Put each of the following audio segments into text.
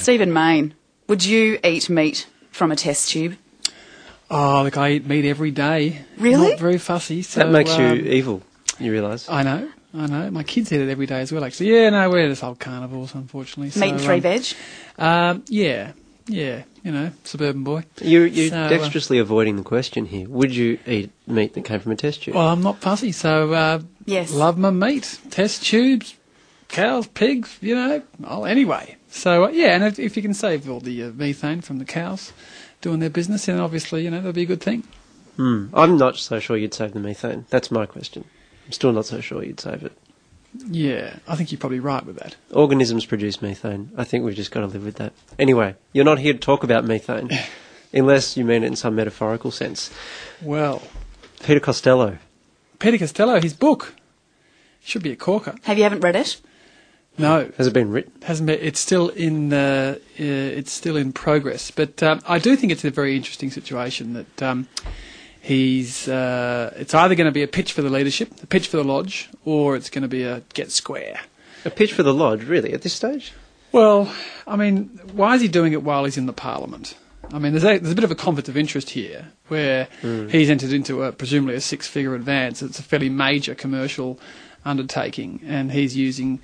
Stephen Mayne, would you eat meat from a test tube? Oh, look, I eat meat every day. Really? Not very fussy. So, That makes you evil, you realise. I know. My kids eat it every day as well, actually. Yeah, no, we're just old carnivores, unfortunately. Meat and free veg? Yeah, suburban boy. You're dexterously avoiding the question here. Would you eat meat that came from a test tube? Well, I'm not fussy, so yes. Love my meat. Test tubes, cows, pigs, anyway. So, and if you can save all the methane from the cows doing their business, then obviously, that'd be a good thing. I'm not so sure you'd save the methane. That's my question. I'm still not so sure you'd save it. Yeah, I think you're probably right with that. Organisms produce methane. I think we've just got to live with that. Anyway, you're not here to talk about methane, unless you mean it in some metaphorical sense. Well, Peter Costello, his book should be a corker. Haven't read it? No. Has it been written? Hasn't been. It's still in progress. But I do think it's a very interesting situation that it's either going to be a pitch for the leadership, a pitch for the lodge, or it's going to be a get square. A pitch for the lodge, really, at this stage? Well, I mean, why is he doing it while he's in the Parliament? I mean, there's a bit of a conflict of interest here, where he's entered into presumably a six-figure advance. It's a fairly major commercial undertaking, and he's using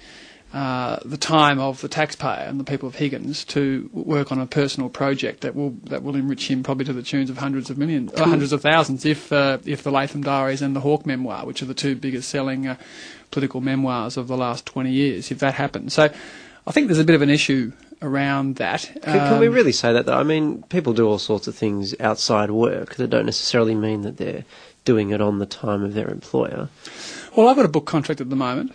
the time of the taxpayer and the people of Higgins to work on a personal project that will enrich him probably to the tunes of hundreds of thousands if the Latham Diaries and the Hawke Memoir, which are the two biggest selling political memoirs of the last 20 years, if that happens. So I think there's a bit of an issue around that. Can we really say that, though? I mean, people do all sorts of things outside work that don't necessarily mean that they're doing it on the time of their employer. Well, I've got a book contract at the moment.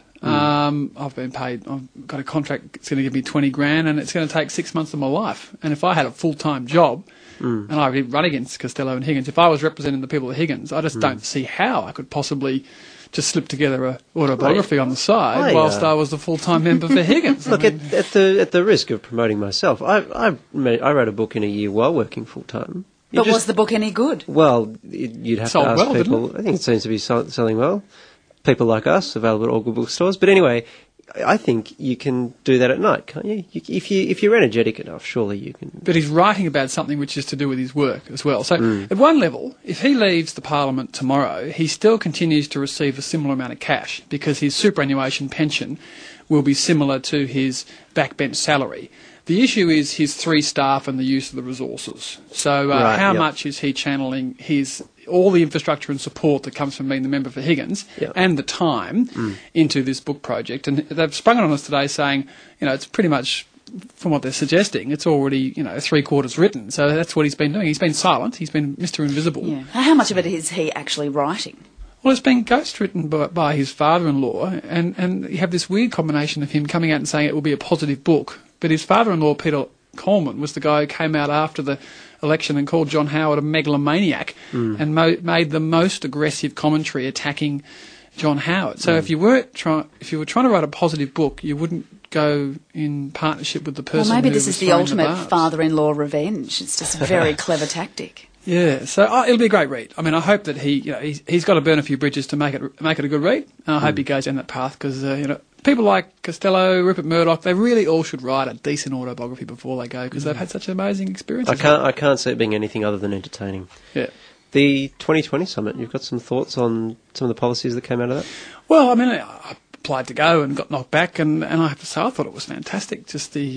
I've been paid. I've got a contract that's going to give me $20,000, and it's going to take 6 months of my life. And if I had a full-time job, and I would run against Costello and Higgins, if I was representing the people of Higgins, I just don't see how I could possibly just slip together a autobiography on the side whilst I was the full-time member for Higgins. Look, at the risk of promoting myself, I wrote a book in a year while working full-time. But was the book any good? Well, you'd have to ask people. I think it seems to be selling well. People like us, available at all good bookstores. But anyway, I think you can do that at night, can't you? If you're energetic enough, surely you can. But he's writing about something which is to do with his work as well. So at one level, if he leaves the Parliament tomorrow, he still continues to receive a similar amount of cash because his superannuation pension will be similar to his backbench salary. The issue is his 3 staff and the use of the resources. So how much is he channeling all the infrastructure and support that comes from being the member for Higgins and the time into this book project? And they've sprung it on us today saying, it's pretty much, from what they're suggesting, it's already, 3/4 written. So that's what he's been doing. He's been silent. He's been Mr. Invisible. Yeah. How much of it is he actually writing? Well, it's been ghost-written by his father-in-law, and you have this weird combination of him coming out and saying it will be a positive book. But his father-in-law, Peter Coleman, was the guy who came out after the election and called John Howard a megalomaniac and made the most aggressive commentary attacking John Howard. So if you were trying to write a positive book, you wouldn't go in partnership with the person. Well, maybe who this was is the throwing ultimate father-in-law revenge. It's just a very clever tactic. Yeah, so it'll be a great read. I mean, I hope that he's got to burn a few bridges to make it a good read. And I hope he goes down that path because people like Costello, Rupert Murdoch, they really all should write a decent autobiography before they go because they've had such amazing experiences. I can't see it being anything other than entertaining. Yeah. The 2020 summit, you've got some thoughts on some of the policies that came out of that? Well, I mean, I applied to go and got knocked back, and I have to say I thought it was fantastic. Just the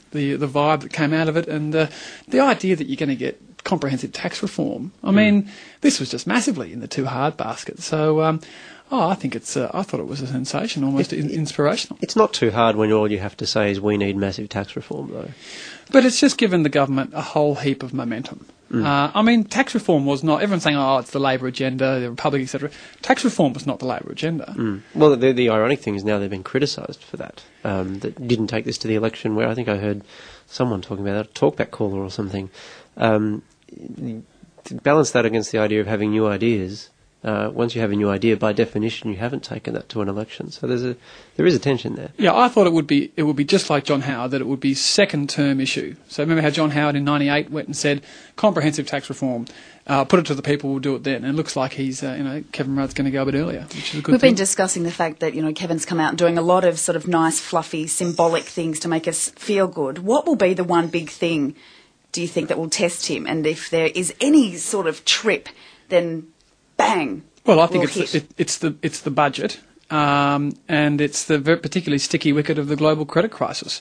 vibe that came out of it, and the idea that you're going to get comprehensive tax reform. I mean, this was just massively in the too hard basket. So, I think I thought it was a sensation, almost inspirational. It's not too hard when all you have to say is we need massive tax reform, though. But it's just given the government a whole heap of momentum. I mean, tax reform was not. Everyone's saying, it's the Labor agenda, the Republic, etc. Tax reform was not the Labor agenda. Well, the ironic thing is now they've been criticised for that. That didn't take this to the election, where I think I heard someone talking about that, a talkback caller or something. To balance that against the idea of having new ideas, once you have a new idea, by definition, you haven't taken that to an election. So there is a tension there. Yeah, I thought it would be just like John Howard, that it would be second-term issue. So remember how John Howard in '98 went and said, comprehensive tax reform, put it to the people, we'll do it then. And it looks like Kevin Rudd's going to go a bit earlier, which is a good thing. We've been discussing the fact that, Kevin's come out and doing a lot of sort of nice, fluffy, symbolic things to make us feel good. What will be the one big thing, do you think, that will test him? And if there is any sort of trip, then bang. Well, I think it's the budget, and it's the particularly sticky wicket of the global credit crisis.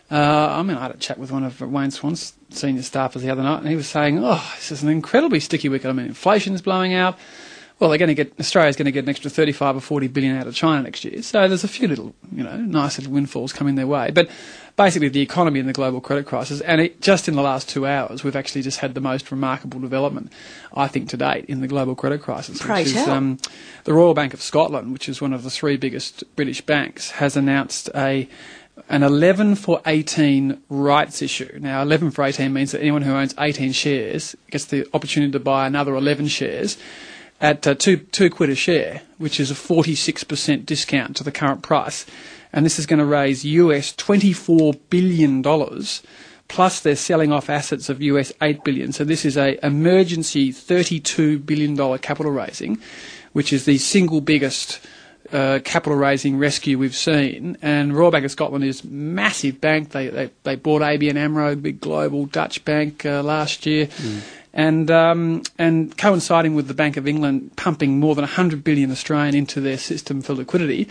I had a chat with one of Wayne Swan's senior staffers the other night, and he was saying, this is an incredibly sticky wicket. I mean, inflation's blowing out. Well, Australia's going to get an extra 35 or 40 billion out of China next year. So there's a few little, nice little windfalls coming their way. But basically the economy and the global credit crisis, and just in the last 2 hours, we've actually just had the most remarkable development, I think, to date in the global credit crisis, which is the Royal Bank of Scotland, which is one of the 3 biggest British banks, has announced an 11 for 18 rights issue. Now, 11 for 18 means that anyone who owns 18 shares gets the opportunity to buy another 11 shares at £2 a share, which is a 46% discount to the current price. And this is going to raise US $24 billion, plus they're selling off assets of US $8 billion. So this is a emergency $32 billion capital raising, which is the single biggest capital raising rescue we've seen. And Royal Bank of Scotland is a massive bank. They bought ABN AMRO, big global Dutch bank, last year. And coinciding with the Bank of England pumping more than 100 billion Australian into their system for liquidity,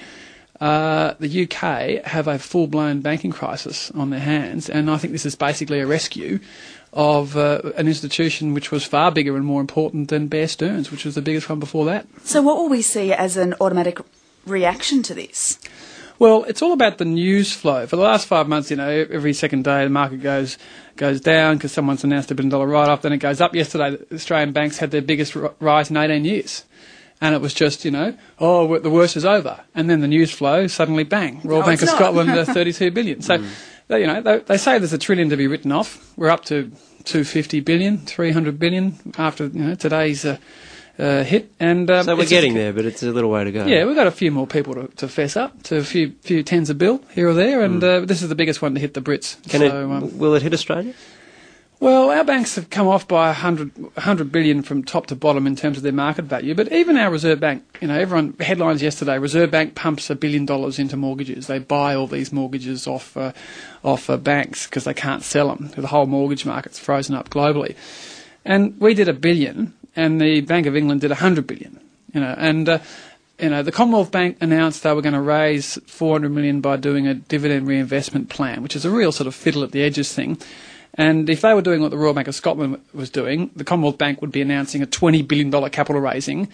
the UK have a full-blown banking crisis on their hands, and I think this is basically a rescue of an institution which was far bigger and more important than Bear Stearns, which was the biggest one before that. So what will we see as an automatic reaction to this? Well, it's all about the news flow. For the last 5 months, every second day the market goes down because someone's announced $1 billion write-off, then it goes up. Yesterday, the Australian banks had their biggest rise in 18 years. And it was just, the worst is over. And then the news flow, suddenly, bang, Royal Bank of Scotland, 32 billion. So, they say there's $1 trillion to be written off. We're up to 250 billion, 300 billion after, today's hit. And so we're getting there, but it's a little way to go. Yeah, we've got a few more people to fess up, to a few tens of bill here or there, and this is the biggest one to hit the Brits. Will it hit Australia? Well, our banks have come off by 100 billion from top to bottom in terms of their market value, but even our Reserve Bank, headlines yesterday, Reserve Bank pumps $1 billion into mortgages. They buy all these mortgages off banks because they can't sell them. The whole mortgage market's frozen up globally. And we did $1 billion, and the Bank of England did 100 billion. The Commonwealth Bank announced they were going to raise 400 million by doing a dividend reinvestment plan, which is a real sort of fiddle at the edges thing. And if they were doing what the Royal Bank of Scotland was doing, the Commonwealth Bank would be announcing a $20 billion capital raising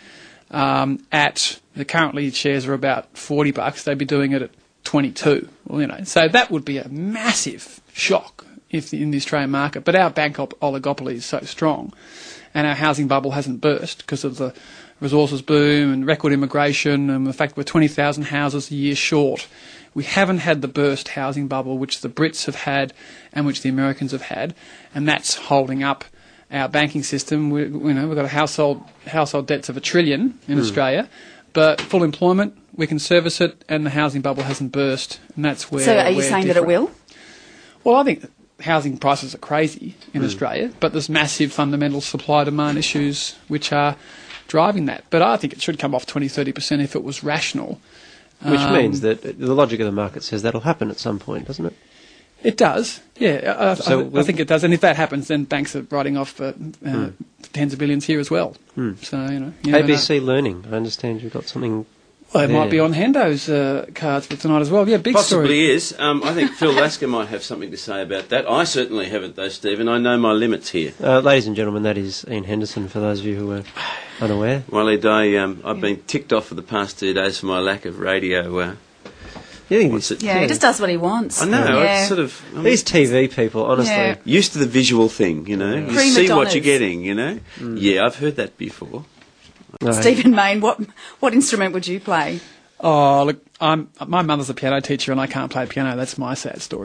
currently shares are about $40. They'd be doing it at 22. Well, so that would be a massive shock in the Australian market. But our bank oligopoly is so strong, and our housing bubble hasn't burst because of the resources boom and record immigration and the fact we're 20,000 houses a year short. We haven't had the burst housing bubble which the Brits have had and which the Americans have had, and that's holding up our banking system. We've got a household debts of $1 trillion in Australia, but full employment, we can service it, and the housing bubble hasn't burst, and that's where. So, are you saying that it will? Well, I think housing prices are crazy in Australia, but there's massive fundamental supply-demand issues which are driving that. But I think it should come off 20-30% if it was rational. Which means that the logic of the market says that'll happen at some point, doesn't it? It does, yeah. I think it does. And if that happens, then banks are writing off tens of billions here as well. So, ABC Learning, I understand you've got something. Well, it might be on Hendo's cards for tonight as well. Yeah, big Possibly story. Is. I think Phil Lasker might have something to say about that. I certainly haven't, though, Stephen. I know my limits here. Ladies and gentlemen, that is Ian Henderson, for those of you who are unaware. Waleed, I've been ticked off for the past 2 days for my lack of radio. He just does what he wants. I know. Yeah. It's sort of these TV people, honestly, used to the visual thing. You see what you're getting. Yeah, I've heard that before. No. Stephen Mayne, what instrument would you play? Oh, look, my mother's a piano teacher and I can't play piano. That's my sad story.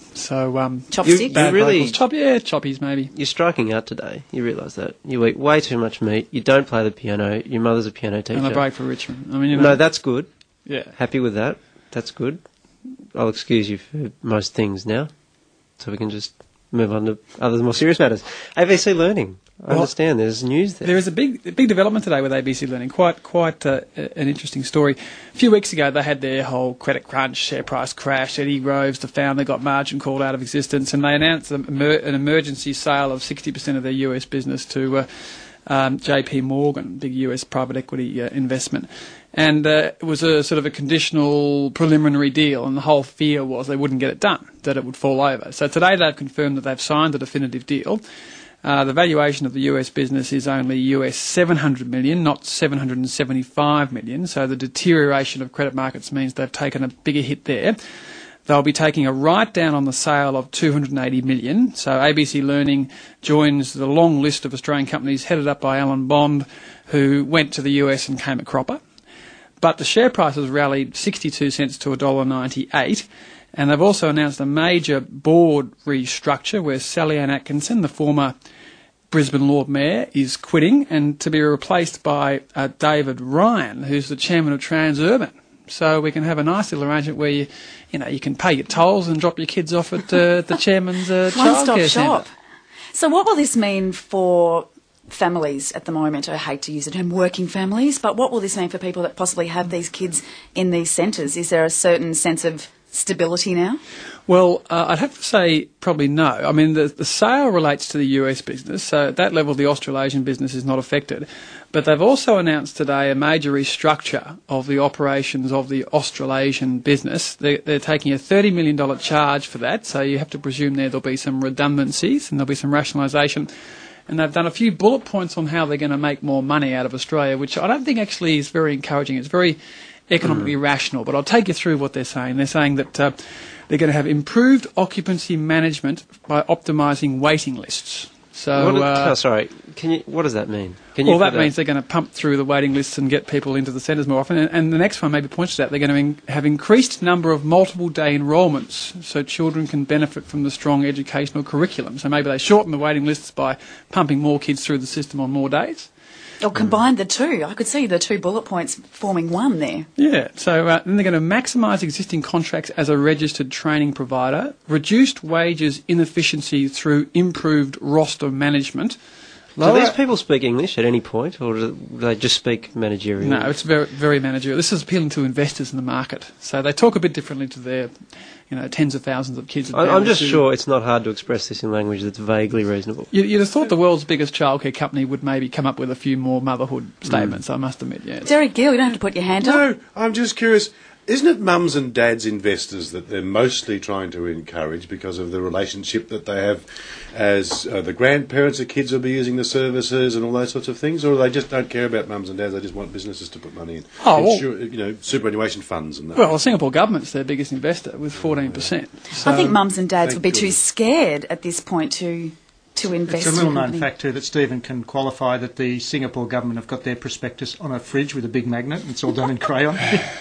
So chopsticks, choppies maybe. You're striking out today. You realise that you eat way too much meat. You don't play the piano. Your mother's a piano teacher. And I break for Richmond. I mean, no, that's good. Yeah, happy with that. That's good. I'll excuse you for most things now, so we can just move on to other more serious matters. ABC Learning. I understand there's news there. There is a big development today with ABC Learning. Quite an interesting story. A few weeks ago, they had their whole credit crunch, share price crash. Eddie Groves, the founder, got margin called out of existence, and they announced an emergency sale of 60% of their US business to JP Morgan, big US private equity investment. And it was a sort of a conditional preliminary deal, and the whole fear was they wouldn't get it done, that it would fall over. So today they've confirmed that they've signed a definitive deal. The valuation of the US business is only US $700 million, not $775 million. So the deterioration of credit markets means they've taken a bigger hit there. They'll be taking a write-down on the sale of $280 million. So ABC Learning joins the long list of Australian companies headed up by Alan Bond, who went to the US and came a cropper. But the share price has rallied 62 cents to $1.98. And they've also announced a major board restructure where Sally Ann Atkinson, the former Brisbane Lord Mayor, is quitting and to be replaced by David Ryan, who's the chairman of Transurban. So we can have a nice little arrangement where you can pay your tolls and drop your kids off at the chairman's childcare centre. So what will this mean for families at the moment? I hate to use the term working families, but what will this mean for people that possibly have these kids in these centres? Is there a certain sense of stability now? Well, I'd have to say probably no. I mean, the sale relates to the US business, so at that level the Australasian business is not affected. But they've also announced today a major restructure of the operations of the Australasian business. They're taking a $30 million charge for that, so you have to presume there'll be some redundancies and there'll be some rationalisation. And they've done a few bullet points on how they're going to make more money out of Australia, which I don't think actually is very encouraging. It's very economically rational, but I'll take you through what they're saying. They're saying that they're going to have improved occupancy management by optimising waiting lists. So, what does that mean? That means they're going to pump through the waiting lists and get people into the centres more often. And the next one maybe points to that. They're going to have increased number of multiple day enrolments so children can benefit from the strong educational curriculum. So maybe they shorten the waiting lists by pumping more kids through the system on more days. Or combine the two. I could see the two bullet points forming one there. Yeah, so then they're going to maximise existing contracts as a registered training provider, reduced wages inefficiency through improved roster management. Do these people speak English at any point, or do they just speak managerial? No, it's very, very managerial. This is appealing to investors in the market. So they talk a bit differently to their tens of thousands of kids. I'm just sure it's not hard to express this in language that's vaguely reasonable. You'd have thought the world's biggest childcare company would maybe come up with a few more motherhood statements, I must admit, yeah. Derek Gill, you don't have to put your hand up. No, I'm just curious. Isn't it mums and dads investors that they're mostly trying to encourage because of the relationship that they have as the grandparents of kids will be using the services and all those sorts of things? Or they just don't care about mums and dads, they just want businesses to put money in? Superannuation funds and that. Well, the Singapore government's their biggest investor with 14%. So I think mums and dads would be too scared at this point to invest. It's a little-known fact too that Stephen can qualify that the Singapore government have got their prospectus on a fridge with a big magnet and it's all done in crayon.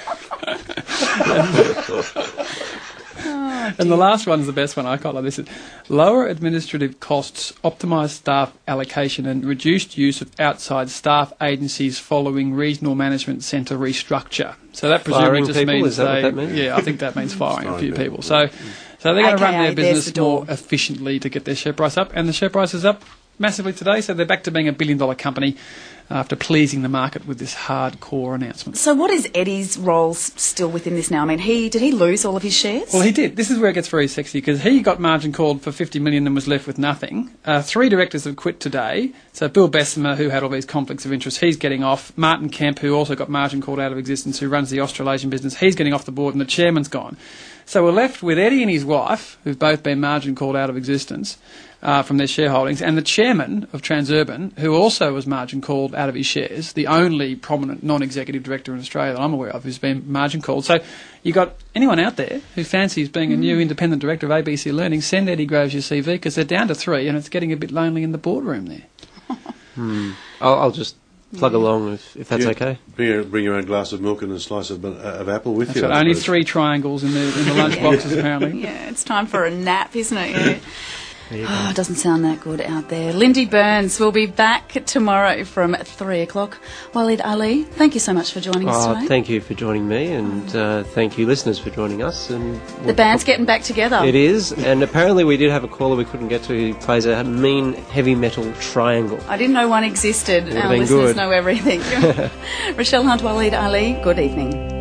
And the last one's the best one. I quite like this. Lower administrative costs, optimised staff allocation and reduced use of outside staff agencies following regional management centre restructure. So that presumably just means is that what that means? Yeah, I think that means firing a few people. So they're going to run their business more efficiently to get their share price up, and the share price is up massively today, so they're back to being a billion-dollar company after pleasing the market with this hardcore announcement. So what is Eddie's role still within this now? I mean, did he lose all of his shares? Well, he did. This is where it gets very sexy because he got margin called for $50 million and was left with nothing. 3 directors have quit today. So Bill Bessemer, who had all these conflicts of interest, he's getting off. Martin Kemp, who also got margin called out of existence, who runs the Australasian business, he's getting off the board and the chairman's gone. So we're left with Eddie and his wife, who've both been margin called out of existence from their shareholdings, and the chairman of Transurban, who also was margin called out of his shares, the only prominent non-executive director in Australia that I'm aware of who's been margin called. So you got anyone out there who fancies being a new independent director of ABC Learning, send Eddie Groves your CV because they're down to 3 and it's getting a bit lonely in the boardroom there. I'll just plug along if that's okay. Bring your own glass of milk and a slice of apple with you. Only 3 triangles in the lunch boxes, apparently. Yeah, it's time for a nap, isn't it? Yeah. Oh, it doesn't sound that good out there. Lindy Burns will be back tomorrow from 3 o'clock. Waleed Aly, thank you so much for joining us today. Thank you for joining me, and thank you, listeners, for joining us. And the band's getting back together. It is, and apparently we did have a caller we couldn't get to who plays a mean heavy metal triangle. I didn't know one existed. Our listeners know everything. Rochelle Hunt, Waleed Aly, good evening.